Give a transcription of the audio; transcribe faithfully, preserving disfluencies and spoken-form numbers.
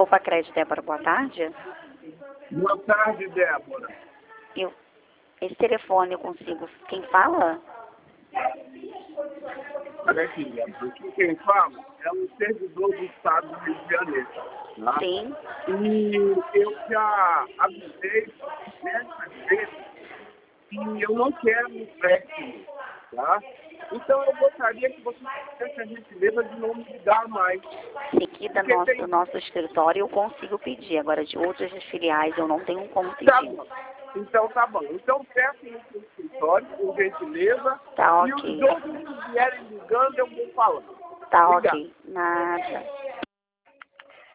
Copa Crédito, Débora, boa tarde. Boa tarde, Débora. Eu, esse telefone eu consigo... Quem fala? Olha aqui, Débora. Aqui quem fala é um servidor do Estado do Rio de Janeiro. Tá? Sim. E eu já avisei diversas vezes que eu não quero um empréstimo, tá? Então eu gostaria que você tivesse a gentileza de não me ligar mais. Se aqui da Porque nosso, tem- do nosso escritório eu consigo pedir. Agora, de outras filiais eu não tenho como Tá pedir. bom. Então tá bom. Então peço no seu escritório, por gentileza. Tá E ok. os outros que vierem ligando, eu vou falando. Tá Obrigado. ok. Nada.